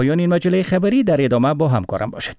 پایان این مجله خبری، در ادامه با همکارم باشد.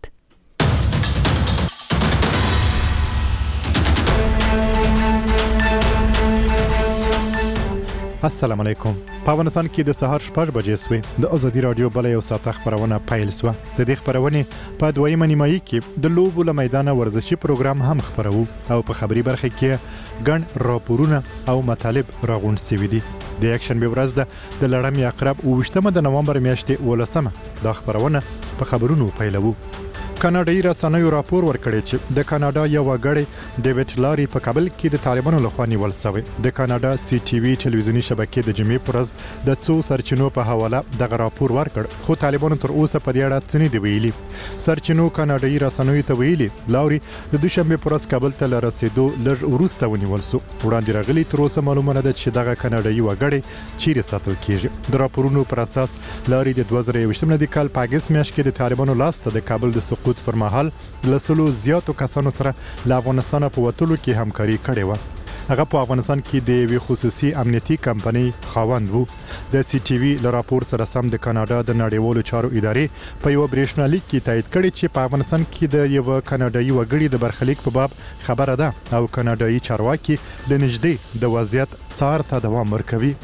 السلام علیکم. په افغانستان کې د سهار 6 بجې سوې د ازادي رادیو بل یو ساعت خبرونه پیل سوه. د دې خبرونې په دویمه نیمایي کې د لوبو له میدانه ورزشي پروګرام هم خبرو او په خبري برخه کې ګڼ راپورونه او مطالب راغونډ شوي دي. د اکشن به ورځ د لړم عقرب 28 د نومبر میاشتې 18 دا خبرونه په خبرونو پیلوو. کاناډایي رسنیو راپور ورکړی چې د کاناډا یو وګړی ډیوډ لاري په کابل کې د طالبانو لخوا نیول شوی. د کاناډا سی ټي وي ټلویزیونی شبکې د جمعې پر ورځ د څو سرچینو په حواله دغه راپور ورکړ، خو طالبانو تر اوسه په دې اړه څه نه دی ویلي. سرچینو کاناډایي رسنیو ته ویلي لاري د دوشنبه پر ورځ کابل ته رسیدو لږ وروسته ونیول شو. وړاندې راغلي تر اوسه معلومه نه ده چې دغه کاناډایي وګړی چیرې ساتل کیږي. د راپورونو پر اساس لاري د 2021 کال په اگست میاشت کې د طالبانو لاسته د کابل د سقوط پر مهال لسلو زیاتو کسانو سره له افغانستان په وټلو کې همکاري کړې و. هغه په افغانستان کې د یوې خصوصي امنیتي کمپنۍ خاوند وو. د سی ټي وي له راپور سره سم د کاناډا د نړیوالو چارو ادارې په یو برېښنالیک کې تایید کړی چې په افغانستان کې د یو کاناډایي وګړي د برخلیک په باب خبره ده او کاناډایي چارواکي د نږدې د وضعیت څار ته دوام ورکوي.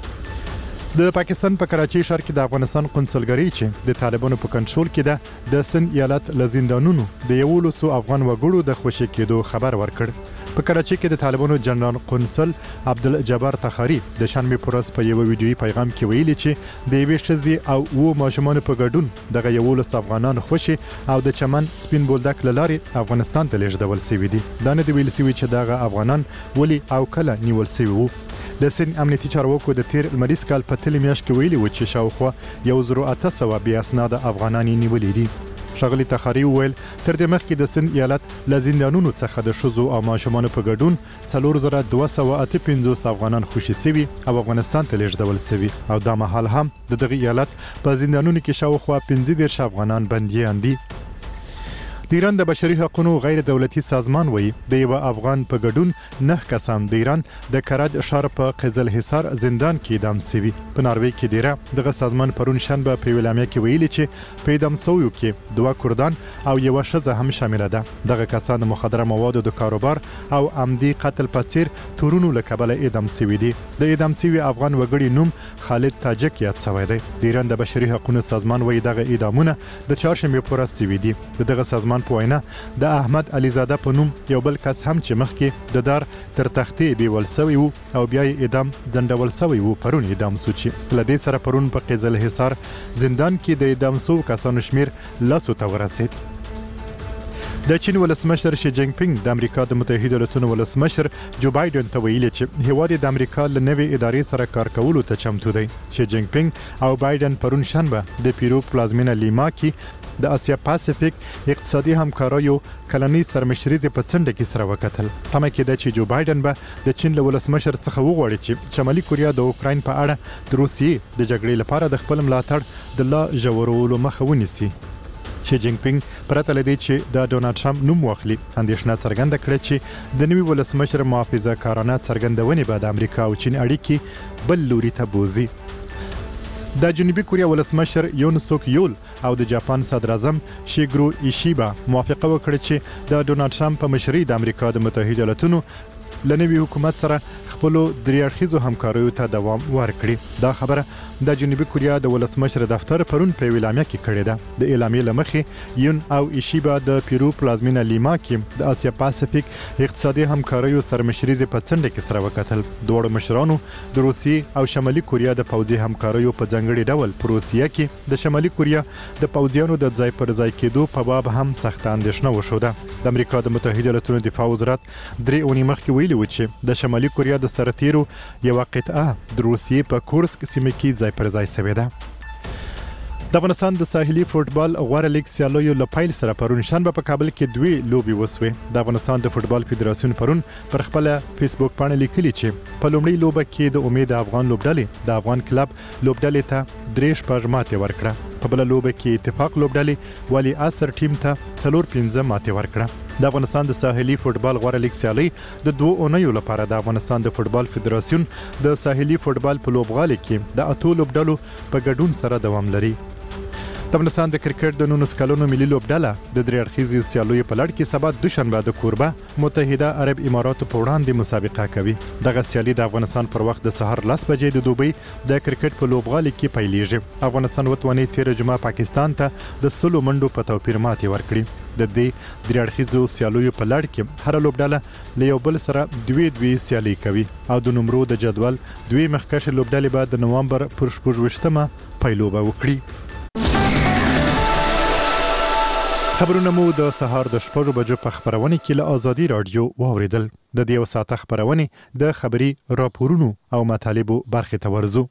د پاکستان په کراچۍ ښار کې د افغانستان قونسلګرۍ چې د طالبانو په کنټرول کې ده د سند ایالت لزندانونو د 1100 افغان وګړو د خوشي کېدو خبر ورکړ. په کراچۍ کې د طالبانو جنرال قونسل عبدالجبار تخاری د شنبه پر ورځ په یو ویډیويي پیغام کې ویلي چې د یوې ښځې او و ماشومان په ګډون دغه 1100 افغانان خوشي او د چمن سپین بولدک لارې افغانستان ته لیږدول شوي دي. دا نه دی ویل شوی چې دغه افغانان ولي او کله نیول شوي وو. د سند امنیتي چارواکو د تیر لمریز کال په تل میاشت کې ویلي و چې شاوخوا 1800 بیا اسناد افغانان نیولې دي. ښاغلي تخاری وویل تر دې مخکې د سند ایالت له زندانونو څخه د ښځو او ماشومانو په ګډون 4258 افغانان خوشي شوي او افغانستان ته لیږدول شوي او دا مهال هم د دغه ایالت په زندانونو کې شاوخوا 15 افغانان بندیان دي. د ایران د بشري حقوقو غیر دولتي سازمان وایي د یو افغان په ګډون 9 کسان د ایران د کرج ښار په قزل حصار زندان کې اعدام شوي. په ناروې کې دیره دغه سازمان پرون شنبه په اعلامیه کې ویلي چې په اعدام شویو کې 2 کردان او یو ښځه هم شامل ده. دغه کسان د مخدره موادو د کاروبار او عمدي قتل په څیر تورونو له کبله اعدام شوي دي. د اعدام شوي افغان وګړي نوم خالد تاجک یاد شوی دی. د ایران د بشري حقوقو سازمان وایي دغه اعدامونه د چهارشنبه پر ورځ شوي دي. دغه سازمان په وینا د احمد علیزاده په نوم یو بل کس هم چې مخکې د دار تر تختې بیول شوی وو او بیا یې اعدام ځنډول شوی وو پرون اعدام شو چې له دې سره پرون په قزل حصار زندان کې د اعدام شوو کسانو شمیر 10 ته ورسید. د چین ولسمشر شي جینګ پینګ د امریکا د متحده ایالاتونو ولسمشر جو بایدن ته ویلي چې هیواد د امریکا له نوې ادارې سره کار کولو ته چمتو دی. شي جینګ پینګ او بایدن پرون شنبه د پیرو پلازمینه لیما کې د اسیا پاسفیک اقتصادي همکاریو کلنۍ سرمشریزې په څنډه کې سره وکتل. تمه کېده چې جو بایدن به د چین له ولسمشر څخه وغواړي چې شمالي کوریا د اوکراین په اړه د روسیې د جګړې لپاره د خپل ملاتړ د لا ژورولو مخه ونیسي. شي جینګ پینګ پرته لدی چې د ډونالد ټرمپ نوم واخلي اندېښنه څرګنده کړې چې د نوي ولسمشر محافظه کارانه څرګندونې به د امریکا او چین اړیکې بل لوري ته بوزي. د جنوبي کوریا ولسمشر یون سوک یول او د جاپان صدر اعظم شیګرو ایشیبا موافقه وکړه چې د ډونالد ټرمپ په مشرۍ د امریکا د متحده ایالاتونو لنوي حکومت سره خپل دریاړخیزو همکاریو ته دوام ورکړي. دا خبره د جنوبي کوریا د ولسمشر دفتر پرون په اعلامیه کې کړې ده. د اعلامیې لمخې یون او ایشیبا د پیرو پلازمینه لیما کې د اسیا پاسفیک اقتصادي همکاریو سرمشریزې په څنډه کې سره وکتل. دوه مشرانو د روسیې او شمالي کوریا د پوځي همکاریو په ځنګړي ډول په روسیه کې د شمالي کوریا د پوځیانو د ځای پر ځای کېدو په باب هم سخت اندېښنه وشوده. د امریکا د متحده ایالاتونو دفاع وزارت درې اونۍ مخکې ویلي و چې د شمالي کوریا د سرتیرو یو قطعه د روسیې په کورسک سیمه کې ځای پر ځای شوې ده. د افغانستان د ساحلي فوټبال غوړه لیګ سیالیو له پیل سره پرون شنبه په کابل کې 2 لوبي وسوې. د افغانستان د فوټبال فدراسیون پرون پر خپل فیسبوک باندې لیکلي چې په لومړۍ لوبه کې د امید افغان لوبډلې د افغان کلب لوبډلې ته 3 ماتې ورکړه. په بل لوبه کې اتفاق لوبډلې ولی اثر ټیم ته 4-5 ماتې ورکړه. د افغانستان د ساحلي فوټبال غوړه لیګ سیالي د 2 اونیو لپاره د افغانستان د فوټبال فدراسیون د ساحلي فوټبال په لوبغالي کې د 8 لوبډلو په ګډون سره دوام لري. د افغانستان د کرکټ د 19 کلونو ملي لوبډله د درې اړخیزې سیالیو په لړ کې سبا دوشنبه د کوربه متحده عرب اماراتو په وړاندې مسابقه کوي. دغه سیالي د افغانستان پر وخت د سهار 10 بجې د دوبۍ د کرکټ په لوبغالي کې پیلېږي. افغانستان وتواني 13 جمعه پاکستان ته د 10 منډو په توپیر ماتې ورکړي. د دې درې اړخیزو سیالیو په لړ کې هر لوبډله له یو بل سره دوی سیالي کوي او د نمرو د جدول دوی مخکښ لوبډلې به د نوامبر پر 28مه پیلوبه وکړي. خبرونه مو د سهار د 6 بجو په خبرونه کې له ازادي رادیو واوریدل. د دې یو ساعت خبرونه د خبري راپورونو او مطالبو برخه ته ورزو.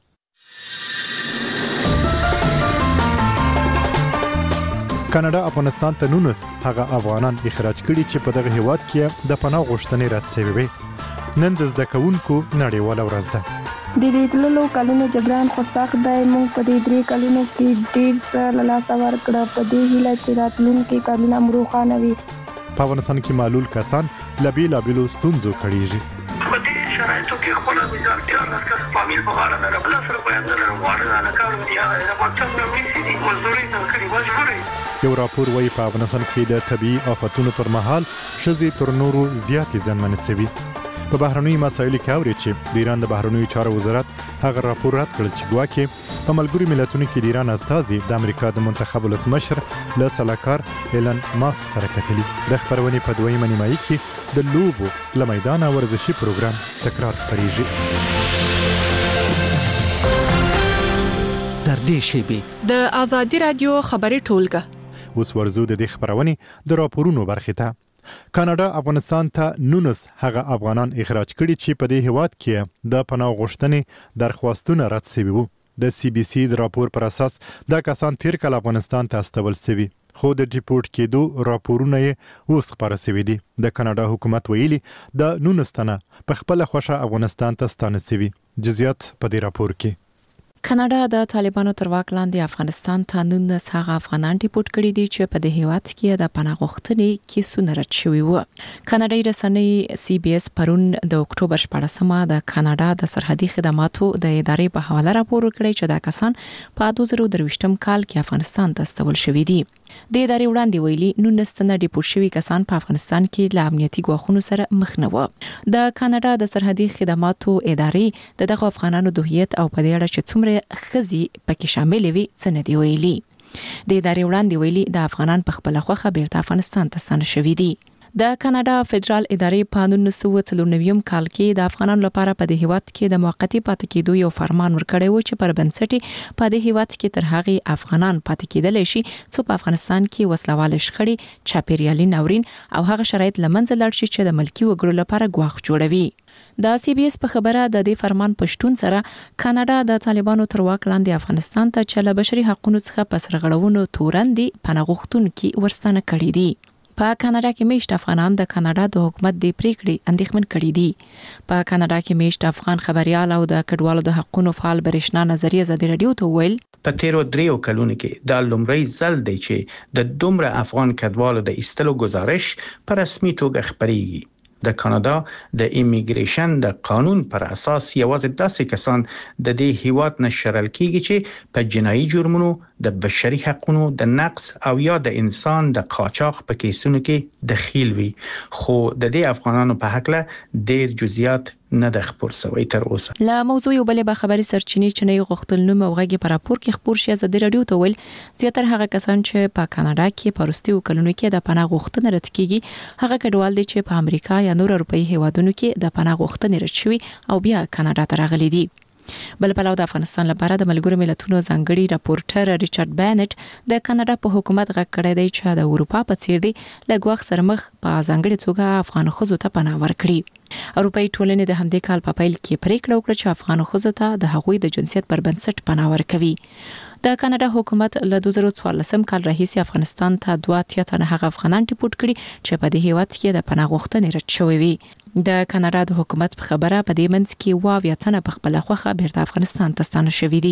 کاناډا افغانستان ته 19 هغه افغانان اخراج کړي چې په دغه هیواد کې د پناه غوښتنې رد شوي وي. نن د زده کوونکو نړیواله ورځ ده. د دې تللو کلونو جبران خو سخت دی. موږ په دې 3 کلونو کې ډېر څه له لاسه ورکړه. په دې هیله چې راتلونکي کلونه مو روښانه وي. په افغانستان کې معلول کسان له بېلابېلو ستونزو کړيږي. په دې شرایطو کې خپل وزارت د راسکس فامیل په اړه نه بل سره بیان درغواړي نه کار دی. دا ماته نو میسي دي مزدوري نه کړی مجبوري. یو راپور وايي په افغانستان کې د طبي آفتونو پر مهال ښځې تر نورو زیاتې زیانمنې شوي. په بهرنیو مسایلو کې اوري چې د ایران د بهرنیو چارو وزارت هغه راپور رد کړ چې ګواکې په ملګرو ملتونو کې د ایران استازي د امریکا د منتخب ولسمشر له سلاکار ایلن ماسک سره کتلي. د خبرونې په دویمه نیمایي کې د لوبو له میدانه ورزشي پروګرام تکرار خپریږي. در دې شیبې د ازادي رادیو خبري ټولګه اوس ورزو د دې خبرونې د راپورونو برخه ته. کاناډا افغانستان ته 19 هغه افغانان اخراج کړي چې په دې هیواد کې د پناه غوښتنې درخواستونه رد شوي وو. د سی بي سي د راپور پر اساس دا کسان تیر کال افغانستان ته استول شوي، خو د ډیپورت کېدو راپورونه یې اوس خپاره شوي دي. د کاناډا حکومت ویلي د 19 تنه په خپل خوښه افغانستان ته ستانه شوي. جزئیات په دې راپور کې. کاناډا د طالبانو تر واک لاندې افغانستان ته 19 هغه افغانان ډیپورت کړي دي چې په دې هیواد کې د پناه غوښتنې کیسونه رد شوي وو. کاناډایي رسنۍ سی بي اس پرون د اکتوبر 14مه د کاناډا د سرحدي خدماتو د ادارې په حواله راپور ورکړی چې دا کسان په 2023م کال کې افغانستان ته استول شوي دي. د ادارې وړاندې ویلي 19 تنه ډیپورت شوي کسان په افغانستان کې له امنیتي ګواښونو سره مخ نه وو. د کاناډا د سرحدي خدماتو ادارې دغه افغانانو د هویت او په دې اړه چې څومره خزي پکې شامل وي څه نه دی ویلي. د ادارې وړاندې ویلي د افغانان په خپل خوخه بیرته افغانستان ته ستانه شوي دي. د کاناډا فدرال ادارې په 1994 کال کې د افغانانو لپاره په دې هیواد کې د موقتی پاتې کېدو یو فرمان ورکړی و چې پر بنسټ په دې هیواد کې تر هغه افغانان پاتې کېدل شي چې په افغانستان کې وسلوال شخړې، چاپیریالي ناورین او هغه شرایط لمنځه لاړ شي چې د ملکی وګړو لپاره ګواښ جوړوي. د سی بي اس په خبره د دې فرمان پښتون سره کاناډا د طالبانو تر واک لاندې افغانستان ته چې له بشري حقوقو څخه په سرغړونو تورندې پناه غوښتونکي ورستانه کړي دي. په کاناډا کې میشت افغانان د کاناډا د حکومت د پریکړې اندېښمن کړي دي. په کاناډا کې میشت افغان خبريال او د کډوالو د حقوقو فعال برېښنا نظریه ازادي رادیو ته ویل په تیرو 3 کلونو کې د لومړی ځل دی چې د دومره افغان کډوالو د ایستلو گزارش په رسمي توګه خبريږي. د کاناډا د ایمیګریشن د قانون پر اساس یوازې داسې کسان د دې هیواد نه شړل کیږي چې په جنایي جرمونو، د بشري حقوقو د نقض او یا د انسان د قاچاق په کیسونو کې دخیل وي. خو د دې افغانانو په حق له ډیر جزئیات نه د خبر سوي تر اوسه. لا موضوع یو بلې خبري سرچینې چې نه غوښتل نو موغه په راپور کې خبر شي ازادي رادیو ته ویل زیاتره هغه کسان چې په کاناډا کې پرستیو کلونو کې د پناه غوښتنې رد کیږي هغه کډوال دي چې په امریکا یا نور اروپאי هیوادونو کې د پناه غوښتنې رد شوي او بیا کاناډا ته راغلي دي. بل پلاو د افغانستان لپاره د ملګرو ملتونو ځانګړي راپورټر ریچارډ بانټ د کاناډا په حکومت غږ کړی دی چې د اروپا په څیر دی لګوخ سره مخ په ځانګړي توګه افغان خزو ته پناه ورکړي. اروپאי ټولنې د همدې کال په پیل کې پریکړه وکړه چې افغان خزو ته د هغوی د جنسیت پر بنسټ پناه ورکوي. د کاناډا حکومت له 2014 کال راهیسې افغانستان ته 2 تنه هغه افغانان ډیپورت کړي چې په دې هیواد کې د پناه غوښتنې رد شوی وي. د کاناډا د حکومت په خبره په دې منځ کې 20 تنه په خپل خوخه بیرته افغانستان ته ستانه شوي دي.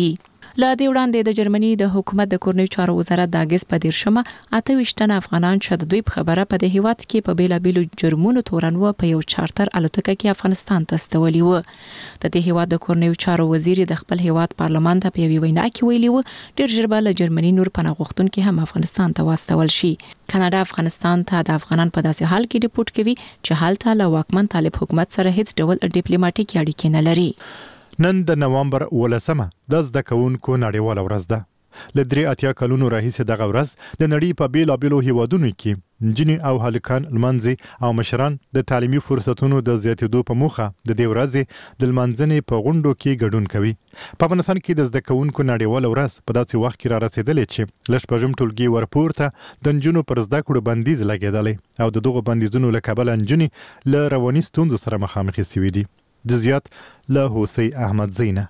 لا دې وړاندې د جرمني د حکومت د کورنیو چارو وزارت د اگست په 13 28 تن افغانان چې د دوی په خبره په د هیواد کې په بیلابیلو جرمونو تورن و په یو چارتر الوتکه کې افغانستان ته استولي و. د دې هیواد د کورنیو چارو وزیر د خپل هیواد پارلمان ته په یوه وینا کې ویلي و ډیر ژر به له جرمني نور پناه غوښتونکي هم افغانستان ته واستول شي. کاناډا افغانستان ته د افغانان په داسې حال کې ډیپورت کوي چې هلته له واکمن طالب حکومت سره هیڅ ډول ډیپلوماټیک اړیکې نه لري. نن د نوامبر 18 د زده کوونکو نړیواله ورځ ده. له 3 کلونو راهیسې دغه ورځ د نړۍ په بیلابیلو هیوادونو کې نجونې او هلکان لمانځي او مشران د تعلیمي فرصتونو د زیاتېدو په موخه د دې ورځې د لمانځنې په غونډو کې ګډون کوي. په افغانستان کې د زده کوونکو نړیواله ورځ په داسې وخت کې را رسېدلې چې لږ شپږم ټولګي ورپورته د نجونو پر زده کړو بندیز لګېدلی او د دغو بندیزونو له کبله نجونې له رواني ستونزو سره مخامخې شوي دي. د زیات له حوسی احمد زینه.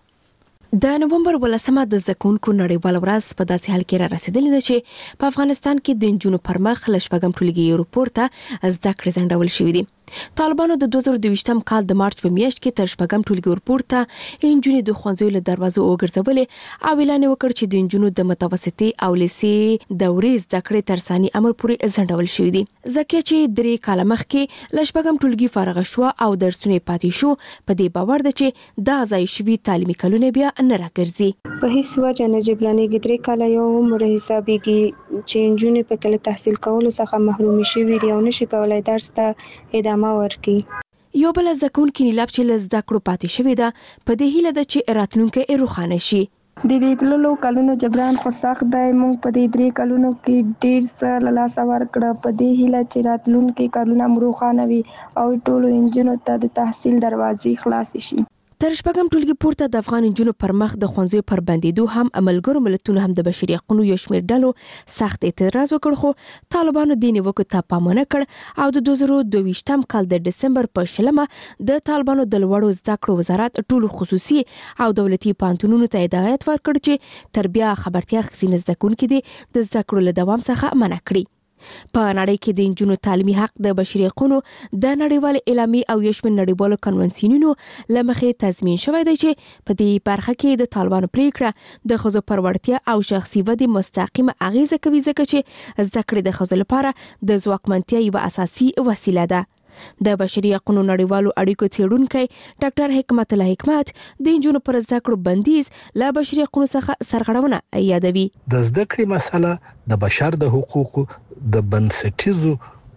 د نومبر 18 د زده کوونکو نړیواله ورځ په داسې حال کې را رسېدلې ده چې په افغانستان کې د نجونو پر مخ له شپږم ټولګي ورپورته زده کړې ځنډول شوې دي. طالبانو د 2022م کال د مارچ په میاشت کې تر شپږم ټولګي ورپورته نجونې د ښوونځیو له دروازو وګرځولې او اعلان وکړ چې د نجونو د متوسطې او لیسې دورې زده کړې تر ثاني امر پورې ځنډول شوې دي. ځکه چې 3 کاله مخکې له شپږم ټولګي فارغ شو او درسونه پاتې شو، په دې باور ده چې دا ځای شوي تعلیمي کلونه بیا نه راګرځي. په هیڅ وجه نه جبرانېږي. 3 کاله یو عمر حسابېږي چې نجونې په کله تحصیل کولو څخه محرومې شوي دي او نشي کولای درس ته ادامه ورکړي. یو بل زده کوونکي نیلاب چې له زده کړو پاتې شوې ده، په دې هیله ده چې راتلونکی روښانه شي. د دې تللو کلونو جبران خو سخت دی. موږ په دې 3 کلونو کې ډېر څه له لاسه ورکړه. په دې هیله چې راتلونکي کلونه مو روښانه وي او ټولو نجونو ته د تحصیل دروازې خلاصې شي. تر شپږم ټولګي پورته د افغان نجونو پر مخ د ښوونځیو پر بندېدو هم ملګرو ملتونو هم د بشري حقوقو یو شمېر ډلو سخت اعتراض وکړ، خو طالبانو دې نیوکو ته پام ونه کړ او د 2022م کال د ډسمبر په 20 د طالبانو د لوړو زده کړو وزارت ټولو خصوصي او دولتي پوهنتونونو ته هدایت ورکړ چې تر بیا خبرتیا اخیستنې زده کوونکي دې د زده کړو له دوام څخه منع کړي. په نړۍ کې د نجونو تعلیمي حق د بشري حقوقو د نړیوال اعلامیې او یو شمېر نړیوالو کنونسیونونو له مخې تضمین شوی دی چې په دې برخه کې د طالبانو پریکړه د ښځو پر وړتیا او شخصي ودې مستقیمه اغیزه کوي، ځکه چې زده کړې د ښځو لپاره د ځواکمنتیا یوه اساسي وسیله ده. د بشري حقوقو نړیوالو اړیکو څېړونکی ډاکټر حکمت الله حکمت د نجونو پر زده کړو بندیز له بشري حقوقو څخه سرغړونه یادوي. د زده کړې مسله د بشر د حقوقو د بنسټیزو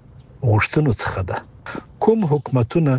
غوښتنو څخه ده. کوم حکومتونه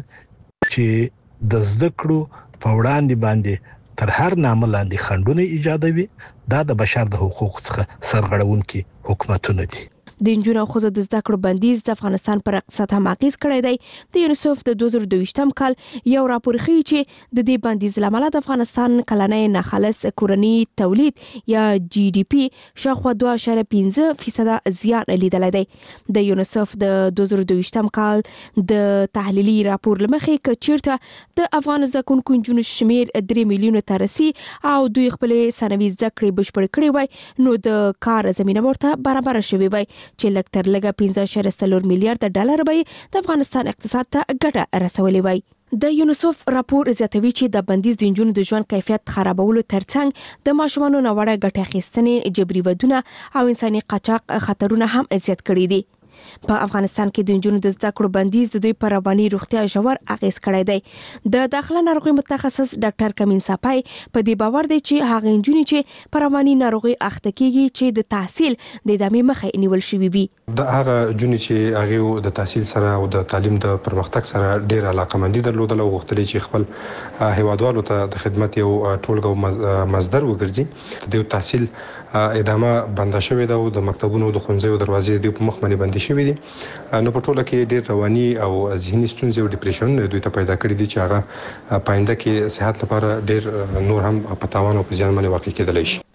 چې د زده کړو په وړاندې باندې تر هر نامه لاندې خنډونه ایجادوي، دا د بشر د حقوقو څخه سرغړونکي حکومتونه دي. د نجونو او ښځو د زده کړو بندیز د افغانستان پر اقتصاد هم اغیز کړی دی. د یونیسف د 2022م کال یو راپور ښیي چې د دې بندیز له امله د افغانستان کلنی ناخالص کورنی تولید یا GDP شاوخوا 2.5% زیان لیدلی دی. د یونیسف د 2022م کال د تحلیلي راپور لمخې که چیرته د افغان زده کوونکو نجونو شمیر 3 میلیونه ته رسي او دوی خپل ثانوي زده کړې بشپړې کړې وای، نو د کار زمینه ورته برابر شوې وای چې لږ تر لږه 15.4 میلیارډ ډالر به د افغانستان اقتصاد ته ګټه رسولې وای. د یونیسف راپور زیاتوي چې د بندیز د نجونو د ژوند کیفیت خرابولو ترڅنګ د ماشومانو ناوړه ګټه اخیستنې، جبري ودونه او انساني قاچاق خطرونه هم زیات کړي دي. په افغانستان کې د نجونو د زده کړو بندیز د دوی پر رواني روغتیا ژور اغیز کړی دی. د داخله ناروغي متخصص ډاکټر کمین صاپای په دې باور دی چې هغه نجونې چې پر رواني ناروغي اخته کیږي چې د تحصیل د ادامې مخه نیول شوی وي. د هغه جونې چې هغه د تحصیل سره او د تعلیم د پرمختګ سره ډیر علاقمندي درلودل او غوښتل چې خپل هیوادوالو ته د خدمت یو ټولګه مصدر وګرځي. د تحصیل ادامه بنده شوې ده او د مکتبونو د ښوونځیو دروازې د په مخ باندې بندي شوې دي. نو په ټوله کې ډېر رواني او ذهني ستونزې او ډیپریشن دوی ته پیدا کړي دي چې هغه پاینده کې صحت لپاره ډېر نور هم په تاوان او په زیان باندې واقع کېدلی شي.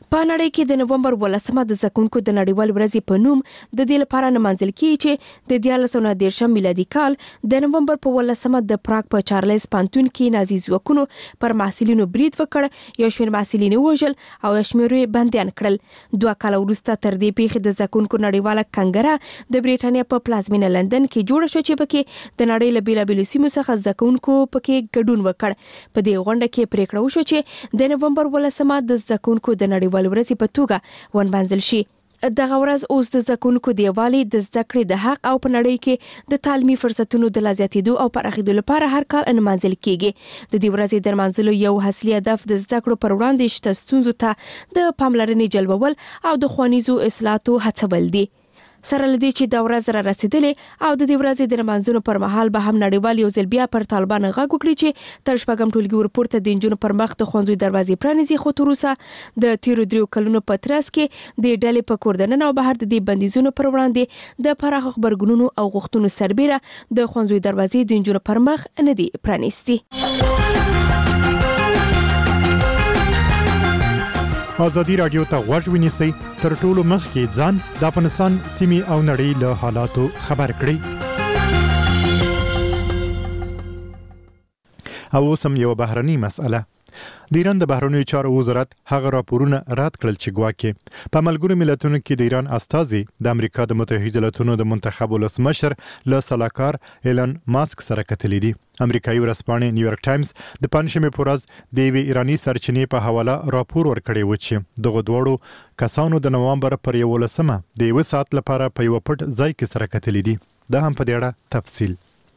په نړۍ کې د نومبر 18 د زکونکو د نړیوال ورځې په نوم د دې لپاره نمانځل کیږي چې د 1913 میلادي کال د نومبر په 18 د پراګ په چارلز پانتون کې نازي ځواکونو پر محصلینو برید وکړ، یو شمېر محصلین وژل او یو شمېر یې بندیان کړل. 2 کال وروسته تر دې پیښې د زکونکو نړیواله کنګره د بریټانیا په پلازمینه لندن کې جوړه شو چې پکې د نړۍ له بیلابیلو سیمو څخه زکونکو پکې ګډون وکړ. په دې غونډه کې پریکړه وشوه چې د نومبر 18 د زکونکو د نړیوال ورځې په توګه ونمانځل شي. دغه ورځ اوس د زکونکو د یووالي، د زده کړې د حق او په نړۍ کې د تعلیمي فرصتونو د لا زیاتېدو او پراخېدو لپاره هر کال نمانځل کیږي. د دې ورځې د نمانځلو یو اصلي هدف د زده کړو پر وړاندې شته ستونزو ته د پاملرنې جلبول او د ښوونیزو اصلاحاتو هڅول دي. سره لدی چې د ورځ را رسیدلې او د دې ورځې د نمانځلو پر مهال به هم نړیوال یو ځل بیا پر طالبان غږ وکړي چې تر شپږم ټولګي ورپورته د نجونو پر مخ د ښوونځي دروازې پرانیزي. خو تر اوسه د تیرو 3 کلونو په ترڅ کې د ډلې په کور دننه او بهر د دې بندیزونو پر وړاندې د پراخ خبرګونونو او غوښتنو سربېره د ښوونځي دروازې د نجونو پر مخ نه دي پرانیستي. ازادي رادیو ته غوږ ونیسئ، تر ټولو مخکې ځان د افغانستان سیمې او نړۍ له حالاتو خبر کړئ. او اوس هم یو بهرنۍ مسأله. د ایران د بهرنیو چارو وزارت هغه راپورونه رد کړل چې ګواکې په ملګرو ملتونو کې د ایران استازي د امریکا د متحده ایالاتونو د منتخب ولسمشر له سلاکار ایلن ماسک سره کتلې دي. امریکایي ورځپاڼې نیویارک ټایمز د پنځمې په ورځ د یوې ایراني سرچینې په حواله راپور ورکړی و چې دغه دواړو کسانو د نوامبر پر 11 د 1 ساعت لپاره په یو پټ ځای کې سره کتلې دي. دا هم په دې اړه تفصیل.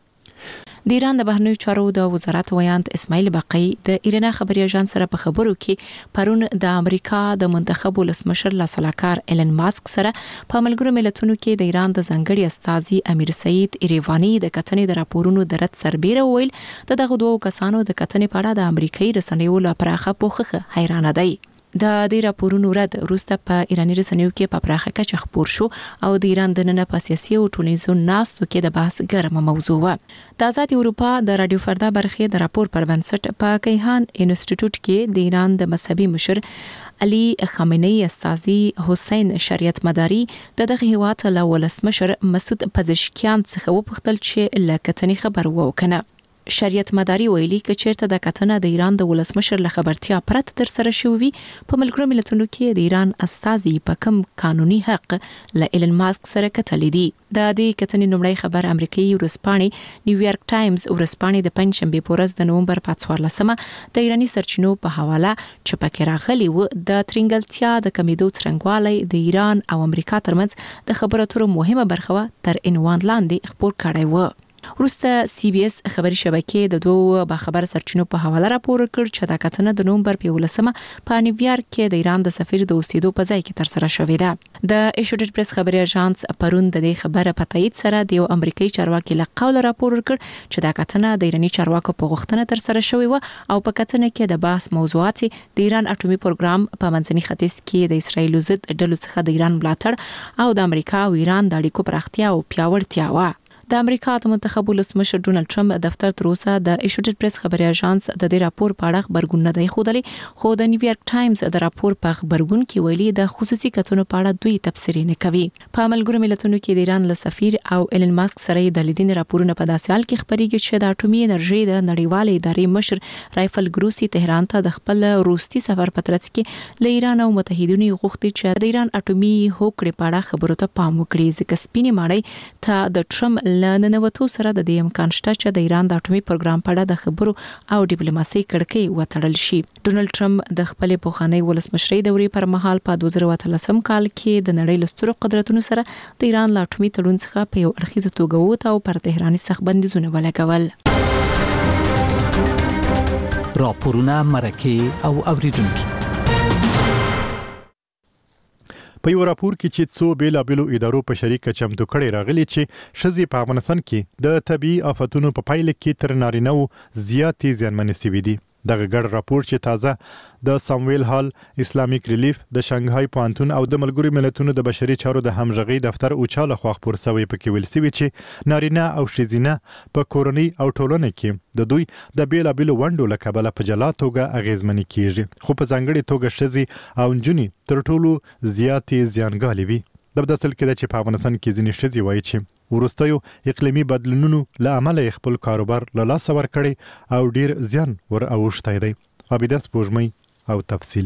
د ایران د بهرنیو چارو د وزارت ویاند اسماعیل باقی د ایران خبري اژانس سره په خبرو کې پرون د امریکا د منتخب ولسمشر لا سلاکار ایلن ماسک سره په ملګرو ملتونو کې د ایران د ځنګړي استازي امیر سعید ایریوانی د کتنې د راپورونو د رد سربېره ویل دغه دوه کسانو د کتنې په اړه د امریکایي رسنیو لپاره پوښښ حیرانه دی. د دې راپورونو رد وروسته په ایراني رسنیو کې په پراخه کچه خپور شو او د ایران د نن په سیاسي او ټولنیزو ناستو کې د بحث ګرمه موضوع و. د آزاد اروپا د رادیو فردا برخه د راپور پر بنسټ په کیهان انسټیټیوټ کې د ایران د مذهبي مشر علي خامنه‌ای استازي حسین شریعت مداري دغه هیواد له ولسمشر مسعود پزشکیان څخه وپوښتل چې لکتنې خبر وکنه. شریعت مداري ویلي چې چیرته د کتنه د ایران د ولسمشر له خبرتیا پرته تر سره شوی په ملګرو ملتونو کې د ایران استازي په کم قانوني حق له ایلن ماسک سره کتلې دي. د دې کتنې نومړی خبر امریکایي ورځپاڼې نیویارک ټایمز ورځپاڼې د پنځشنبه په ورځ د نومبر په 14 د ایراني سرچینو په حواله چې پکې راغلي و د ترنګلتیا د کمیدو څرنګوالی د ایران او امریکا ترمنځ د خبرو اترو مهمه برخه تر عنوان لاندې خبر کړی و. وروسته سی بي اس خبري شبکې د دوه باخبر سرچینو په حواله راپور کړ چې د کتنه د نومبر په 11 په نیویارک کې د ایران د سفیر د اوسېدو په ځای کې تر سره شوې ده. د ایشوډیټ پریس خبري اژانس پرون د دې خبره په تایید سره د یو امریکایي چارواکي له قوله راپور کړ چې د کتنه د ایراني چارواکو په غوښتنه تر سره شوې و او په کتنه کې د بحث موضوعات د ایران اټومي پروګرام په منځني ختیځ کې د اسرایل ضد ډلو څخه د ایران ملاتړ او د امریکا او ایران د اړیکو پراختیا او پیاوړتیا و. د امریکا د منتخب ولسمشر ډونالد ټرمپ دفتر تر اوسه د ایشوډیټ پریس خبري اژانس د دې راپور په اړه خبرګون نه دی خوده، خو د نیویارک ټایمز د راپور په خبرګون کې ویلي د خصوصي کتنو په اړه دوی تبصرې نه کوي. په ملګرو ملتونو کې د ایران له سفیر او ایلن ماسک سره د لیدنې راپورونه په داسې حال کې خبريږي چې د اټومي انرژي د نړیوالې ادارې مشر رایفل ګروسی تهران ته د خپل روسي سفر په ترڅ کې له ایران او متحدینو غوښتي چې د ایران اټومي هوکړې په اړه خبرو ته پام وکړي ځکه سپینې ماڼۍ ته د ټرمپ لننوتو سره د دې امکان شته چې د ایران د اټومي پروګرام په اړه د خبرو او ډیپلوماسي کړکۍ وتړل شي. ډونالد ټرمپ د خپل پوخاني ولسمشرۍ دورې پر مهال په 2013 کال کې د نړۍ لسترو قدرتونو سره د ایران له اټومي تړون څخه په یو اړخیزه توګه ووت او پر تهراني سخت بندیزونه ولګول. راپورونه مرکه او اوریدونکو په یو راپور کې چې څو بیلابیلو ادارو په شریکه چمتو کړي راغلي چې ښځې په افغانستان کې د طبي آفتونو په پایله کې تر نارینه‌و زیاتې زیانمنې شوي دي. دغه ګډ راپور چې تازه د سامویل هال اسلامیک ریلیف د شانګهای پوهنتون او د ملګرو ملتونو د بشري چارو د همغږي دفتر اوچاله خوا خپور شوی پکې ویل شوی چې نارینه او ښځینه په کورنۍ او ټولنه کې د دوی د بیلابیلو ونډو له کبله په جلا توګه اغیزمنې کیږي خو په ځانګړې توګه ښځې او نجونې تر ټولو زیاتې زیانګالې وي. د بداسل کې چې په افغانستان کې ځینې ښځې وایي چې ورستیو اقلیمي بدلونونو له امله خپل کاروبار له لاسه ورکړي او ډیر زیان ور اوښتی دی. عابده سپوږمۍ او تفصیل.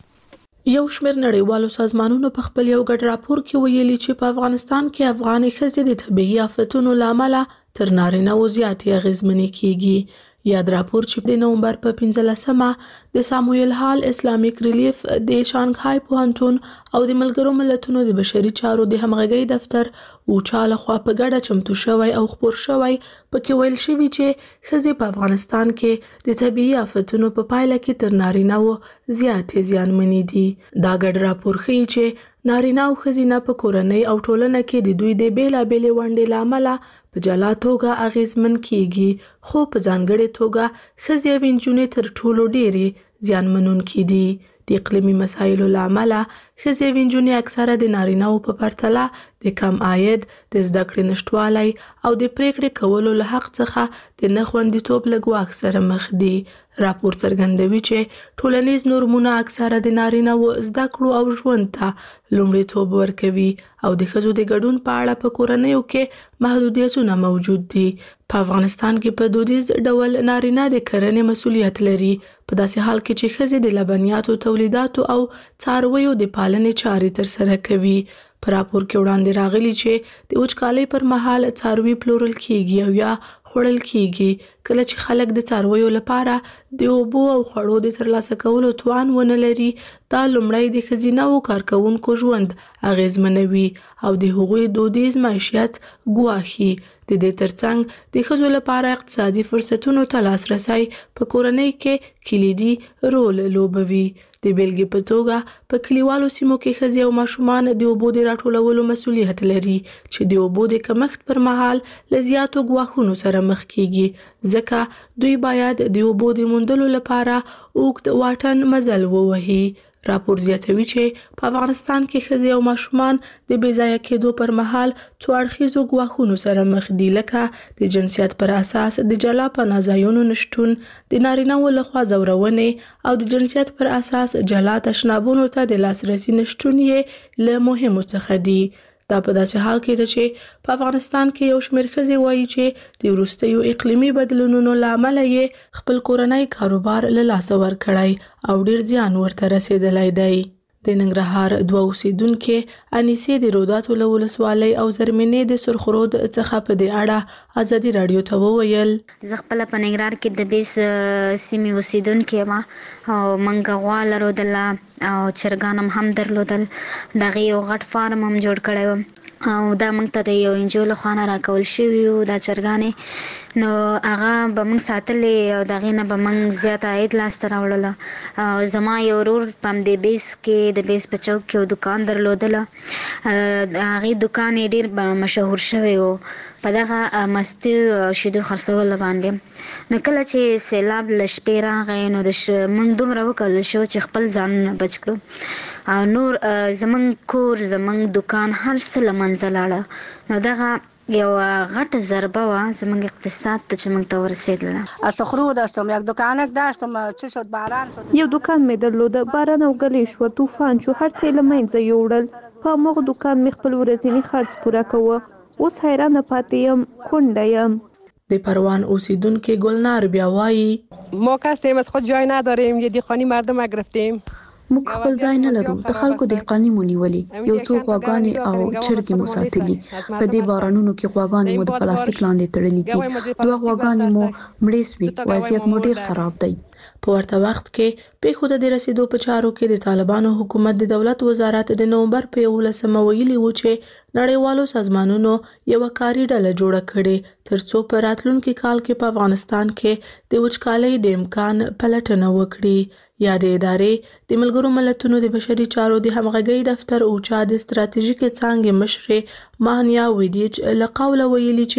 یو شمېر نړیوالو سازمانونو په خپل یو ګډ راپور کې ویلي چې په افغانستان کې افغاني ښځې د طبیعي آفتونو له امله تر نارینه‌وو زیاتې اغېزمنې کیږي. یاد راپور چې د نومبر په 15مه د سامویل هال اسلامیک ریلیف د شانګهای پوهنتون او د ملګرو ملتونو د بشري چارو د همغږي دفتر اوچاله خوا په ګډه چمتو شوی او خپور شوی پکې ویل شوی چې ښځې په افغانستان کې د طبیعي آفتونو په پایله کې تر نارینه‌وو زیاتې زیانمنې دي. دا ګډ راپور ښیي چې نارینه او ښځینه په کورنۍ او ټولنه کې د دوی د بیلابیلې ونډې له امله په جلا توګه اغیزمن کیږي خو په ځانګړې توګه ښځې او نجونې تر ټولو ډېرې زیانمنونکي دي. د اقلیمي مسایلو له امله ښځې او نجونې اکثره د نارینه‌وو په پرتله د کم عاید، د زده کړې نشتوالی او د پریکړې کولو له حق څخه د نه خوندیتوب له ګواښ سره مخ دي. راپور څرګندوي چې ټولنیز نورمونه اکثره د نارینه‌وو زده کړو او ژوند ته لومړیتوب ورکوي او د ښځو د ګډون په اړه په کورنیو کې محدودیتونه موجود دي. په افغانستان کې په دودیز ډول نارینه د کرنې مسؤلیت لري په داسې حال کې چې ښځې د لبنیاتو تولیداتو او څارویو د پالنې چارې ترسره کوي. په راپور کې وړاندې راغلي چې د وچکالۍ پر مهال څاروي پلورل کیږي او یا خوړل کیږي کله چې خلک د څارویو لپاره د اوبو او خوړو د ترلاسه کولو توان ونه لري. دا لومړی د ښځینه‌وو کارکوونکو ژوند اغیزمنوي او د هغوی دودیز معیشت ګواښي. د دې ترڅنګ د ښځو لپاره اقتصادي فرصتونو ته لاسرسی په کورنۍ کې کلیدي رول لوبوي. د بیلګې په توګه په کلیوالو سیمو کې ښځې او ماشومان د اوبو د راټولولو مسؤلیت لري چې د اوبو د کمښت پر مهال له زیاتو ګواښونو سره مخ کیږي ځکه دوی باید د اوبو د موندلو لپاره اوږد واټن مزل ووهي. راپور زیاتوي چې په افغانستان کې ښځې او ماشومان د بې ځایه کېدو پر مهال څو اړخیزو ګواښونو سره مخ دي لکه د جنسیت پر اساس د جلا پناه ځایونو نشتون، د نارینه‌وو لخوا ځورونې او د جنسیت پر اساس جلا تشنابونو ته د لاسرسي نشتون یې له مهمو څخه دي. دا په داسې حال کې ده چې په افغانستان کې یو شمېر ښځې وایي چې د وروستیو اقلیمي بدلونونو له امله یې خپل کورنی کاروبار له لاسه ورکړی او ډیر زیان ورته رسېدلی دی. د ننګرهار دوه اوسیدونکې انیسې د روداتو له ولسوالۍ او زرمینې د سرخرود څخه په دې اړه ازادي راډیو ته وویل. زه خپله په ننګرهار کې د 20 سیمې اوسیدونکې یم او موږ غوا لرودله او چرګان هم درلودل. د هغې یو غټ فارم هم جوړ کړی وم او دا موږ ته د یو انجو له خوا نه راکول شوي وو دا چرګانې. نو هغه به موږ ساتلې او د هغې نه به موږ زیات عاید لاسته راوړله. او زما یو ورور په همدې بیس کې د بیس په چوک کې یو دکان درلودله. د هغې دکان یې ډېر مشهور شوی و په دغه مستي شیدو خرڅولو باندې. نو کله چې سیلاب له شپې راغی نو موږ دومره وکړل شو چې خپل ځانونه بچ کړو او نور زموږ کور زموږ دکان هر څه له منځه لاړه. نو دغه یو غټ ضربه وه زموږ اقتصاد ته چې موږ ته ورسېدله. از سخرو داشتم یک دکانک داشتم چه شد باران شد یو دکان مې درلوده باران او ګلې شو طوفان شو هر څه له منځه یوړل. په هماغه دکان مې خپل ورځنی خرڅ پوره کوه. اوس حیرانه پاتې یم کونډه یم. د پروان اوسیدونکې گلنار بیا وایي ما کسیم از خود جای نداریم یه دیخانی مردم گرفتیم. موږ خپل ځای نه لرو د خلکو دهقاني مو نیولې یو څو غواګانې او چرګې مو ساتلي. په دې بارانونو کې غواګانې مو د پلاستیک لاندې تړلې دي. دوه غواګانې مو مړې سوې. وضعیت مو ډیر خراب دی. په ورته وخت کې پیښو ته د رسیدو په چارو کې د طالبانو حکومت د دولت وزارت د نومبر په 11 ویلي و چې نړیوالو سازمانونو یو کاري ډله جوړه کړې ترڅو په راتلونکي کال کې په افغانستان کې د وچکالۍ د امکان پلټنه وکړي. یا د ادارې د ملګرو ملتونو د بشري چارو د همغږۍ دفتر اوچا د ستراتیژیکې څانګې مشرې مانیا ویدیچ له قوله ویلي چې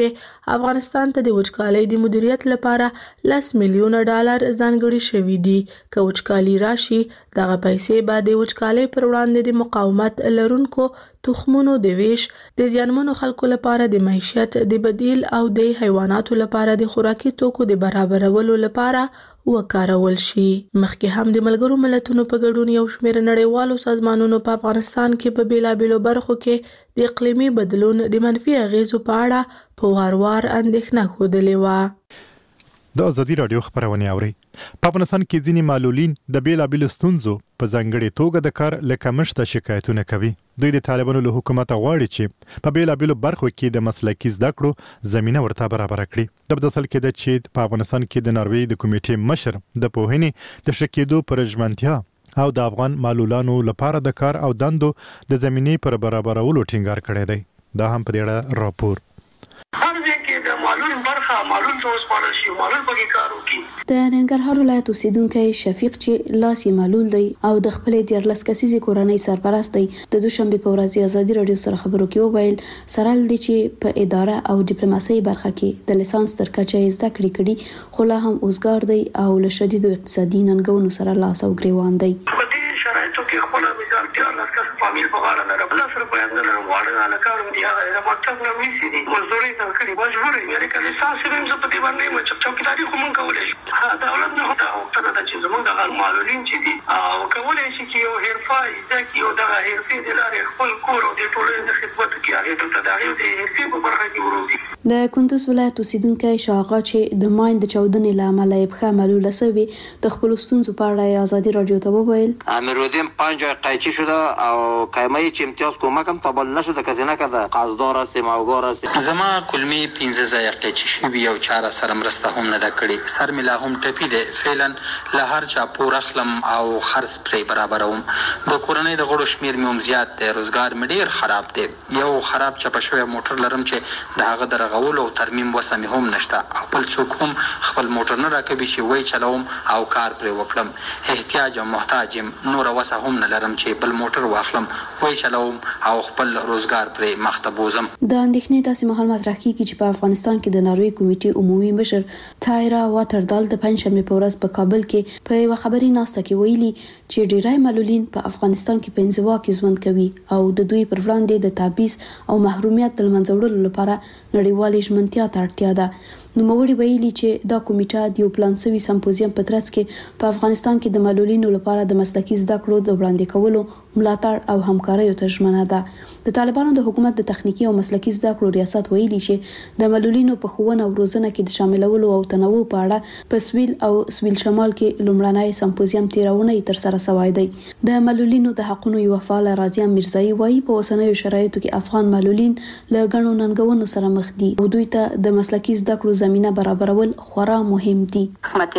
افغانستان ته د وچکالۍ د مدیریت لپاره 10 میلیونه ډالر ځانګړي شوي دي. که وچکالي راشي دغه پیسې به د وچکالۍ پر وړاندې د مقاومت لرونکو تخمونو د ویش، د زیانمنو خلکو لپاره د معیشت د بدیل او د حیواناتو لپاره د خوراکي توکو د برابرولو لپاره وکارول شي. مخکې هم د ملګرو ملتونو په ګډون یو شمېر نړیوالو سازمانونو په افغانستان کې په بیلابیلو برخو کې د اقلیمي بدلون د منفي اغیزو په اړه په وار اندېښنه ښودلې وه. د ازادي راډیو خبرونه اوري. په افغانستان کې ځینې معلولین د بیلابیلو ستونزو په ځانګړي توګه د کار له کمښت شکایتونه کوي. دوی د طالبانو له حکومت غواړي چې په بیلابیلو برخو کې د مسلکي زده کړو زمينه ورته برابر کړي. د بدسل کې د چې په افغانستان کې د ناروې د کمیټې مشر د پوهنې د شکیدو پر ژمنتیا او د افغان معلولانو لپاره د کار او دندو د زمينې پر برابرولو ټینګار کړی دی. دا هم په دې اړه راپور. هر ځای کې د معلول برخه معلول ته وسپارل شي، معلول پکې کار وکړي. د ننګرهار ولایت اوسیدونکی شفیق چې لاس یې معلول دی او د خپلې 14 کسیزې کورنۍ سرپرست دی، د دوشنبه په ورځ ازادي راډیو سره خبرو کې وویل سره لدی چې په اداره او ډیپلوماسي برخه کې د لیسانس تر کچه زده کړې خو لا هم اوسګار دی او له شدیدو اقتصادي ننګونو سره لاس او ګریوان دی. په دې شرایطو کې خپل مثال 14 کس فامیل په غاړه لري، بل سره په اندر غواړي نه کارم دی هغه د مکتب نه وېسي دي مزدوري ته کړي مجبور یې لري کله ساس هم څه په دې باندې مچ چوکیداری کوم کولای شي. دولت نه هدا وخت نه چې زموږ د معلولین چې دي او کولای شي چې یو حرفه زده کی او د حرفې د لارې خپل کور او د ټولنې د خدمت کې هغه ته دغه د حرفې په برخه کې وروزي. د کندوز ولایت اوسیدونکی شاغا چې د ماین د چاودنې لامل یې بخښه معلوله سوي د خپل ستونزو په اړه ازادي راډیو ته وویل امیرالدین 5 قایچی شده او کایمای چې امتیاز کومکم تبل نشده کزینه کده قازدار است ماوګار است. زما کلمی 15 ځای قایچی شوی او چاره سره مرسته هم نه د کړي. سر ملا هم ټپی دی فعلا له هر چا پور اخلم او خرڅ پرې برابروم. د کورنۍ د غړو شمیر مې هم زیات دی، روزګار مې ډیر خراب دی. یو خراب چپ شوی موټر لرم چې د هغه درغول او ترمیم وسمه هم نشته او بل څوک هم خپل موټر نه راکوي چې وای چلوم او کار پرې وکړم. احتیاج او محتاج نور وسه هم نه لرم چې بل موټر واخلم وای چلوم او خپل روزګار پرې مخته بوزم. د اندېښنې داسې مهال مطرح کیږي چې په افغانستان کې د ناروې کمیټې عمومي مشر تایرا واتردال د پنځمې په ورځ په کابل کې په یو خبري ناسته کې ویلي چې ډیری معلولین په افغانستان کې په انزوا کې ژوند کوي او د دوی پر وړاندې د تابعیض او محرومیت د منځ وړلو لپاره نړیوالې ژمنتیا ته اړتیا ده. نوموړي ویلي چې دا کمیټه د یو پلان شوی سمپوزیم په ترڅ کې په افغانستان کې د معلولینو لپاره د مسلکي زده کړو د وړاندې کولو ملاتړ او همکارۍ ته ژمنه ده. د طالبانو د حکومت د تخنیکی او مسلکي زده کړو ریاست ویلي چې د معلولینو په ښوونه او روزنه کې د شاملولو او تنوع په اړه په سویل او سویل شمال کې لومړنی سمپوزیم تیرونه تر سره شوی دی. د معلولینو د حقوقو یو فعال رازیا میرزایی وایي په اوسنیو شرایطو کې افغان معلولین له غنو ننګونو سره مخ دي او دوی ته د مسلکي زده کړو زمینه برابرول خورا مهم دي. قسمت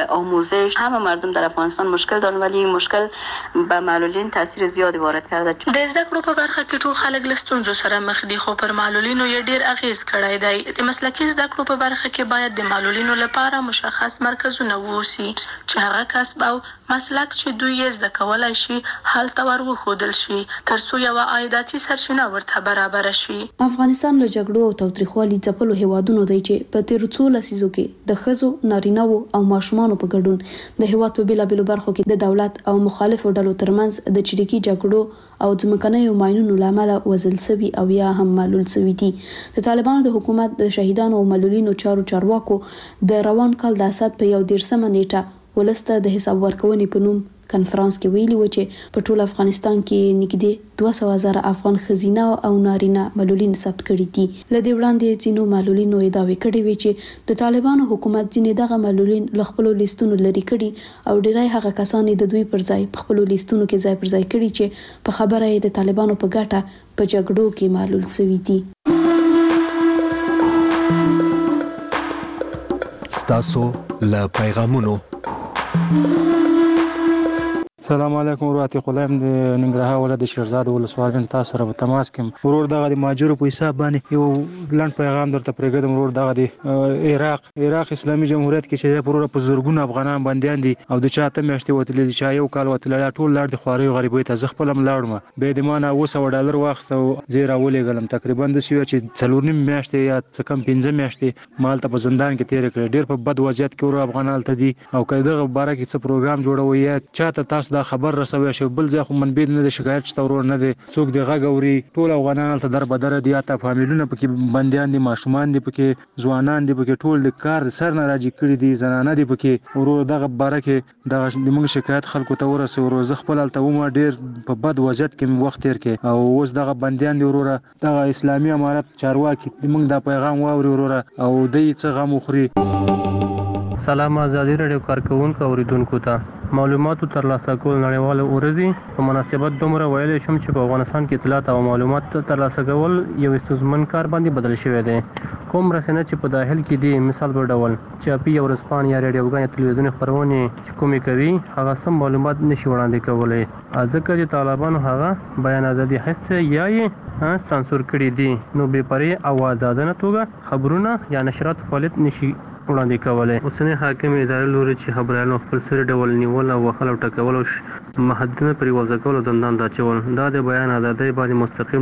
آموزش همه مردم در افغانستان مشکل دارن ولی مشکل به معلولین تاثیر زیادی وارد کرده. د زده کړو په برخه کې ټول خلک له ستونزو سره مخ دي خو پر معلولینو یې ډیر اغیز کړی دی. د مسلکي زده کړو په برخه کې باید د معلولینو لپاره مشخص مرکزونه ووسی چې هغه کسب او مسلک چې دوی یې زده کولای شي هلته ورغودل شي ترڅو یو عایداتي سرچینه ورته برابر شي. افغانستان له جګړو او تاوتریخوالي ځپلو هیوادونو دی چې په تیر څو لسیزو کې د ښځو، نارینه‌وو او ماشومانو په ګډون د هیواد په بیلابیلو برخو کې د دولت او مخالفو ډلو ترمنځ د چریکي جګړو او ځمکنیو ماینونو لامل وزل سوي او یا هم معلول سوي دي. د طالبانو د حکومت د شهیدانو او معلولینو چارواکو د روان کال د اسد په 11 نیټه ولسته د حساب ورکونې په نوم کنفرانس کې ویلي و چې په ټول افغانستان کې نږدې 200,000 افغان خزینه او نارینه معلولین ثبت کړي دي. لدې وړاندې ځینو معلولینو ادعا وکړې وې چې د طالبانو حکومت ځینې دغه معلولین له خپل لیستونو لري کړي او ډیری هغه کسان د دوی پر ځای په خپل لیستونو کې ځای پر ځای کړي چې په خبره یې د طالبانو په ګټه په جګړو کې معلول شوي دي. ستاسو له پیغامونو السلام علیکم ورحمت الله د ننګرهار ولایت شیرزاد ولسوالۍ تاسو سره په تماس کې ورور دغه د ماجرو په حساب باندې یو لنډ پیغام درته پرېږدم. ورور دغه د عراق اسلامي جمهوریت کې چې ورور په زرګونو افغانان بنديان دي او د چاته میاشتې وتلې دي چې یو کال وتلې ټول لار د خواري غریبۍ ته زه خپل ملاړم به د مانه $200 واخستو زیرا ولېګلم تقریبا د شی چې 4 میاشتې یا څه کم 15 میاشتې مال ته په زندان کې تیر کړ. ډېر په بد وضعیت کې ورور افغانان ته دي او کله دغه باره کې څه پروګرام جوړوي یا چاته تاسو دا خبر رسوي شو بل ځای خو منبع نه د شکایت شته ورور نه دي څوک دی غاګوري ټول افغانان ته در بدر دي یا ته فامیلونه پکې بنديان دي ماشومان دي پکې ځوانان دي پکې ټول د کار سر نه راځي کړی دي زنانه دي پکې ورور دغه باره کې دغه د موږ شکایت خلکو ته ورسوي. ورور زه خپل الته ومه ډیر په بد وضعیت کې وخت تیر کې او اوس دغه بنديان دي ورور دغه اسلامي امارت چارواکي موږ دا پیغام واوري ورور او دای څه غم خوري. سلام ازادي رادیو کارکونکو اوریدونکو ته معلوماتو ترلاسه کول نړیواله ورځي په مناسبت دومره ویلې شم چې په افغانستان کې اطلاعات او معلومات ترلاسه کول یو ستونزمن کار باندې بدل شوی دی. کوم رسنۍ چې په داخل کې دي مثال په ډول چاپي او رسپان یا ریډیوګان یا تلویزیوني خبرونه چې کومې کوي هغه سم معلومات نشي وړاندې کولای ځکه چې طالبانو هغه بیان ازادي هڅه یا یې سانسور کړی دي نو بې پرې او آزادانه توګه خبرونه یا نشرات فعالیت نشي وړاندې کولای. اوسنی حاکم ادارې لوري چې خبريالانو خپل سره ډول نیول او وخل او ټکول او محدودونه پرې وځکول زندان ته چول دا د بیان ازادۍ باندې مستقیم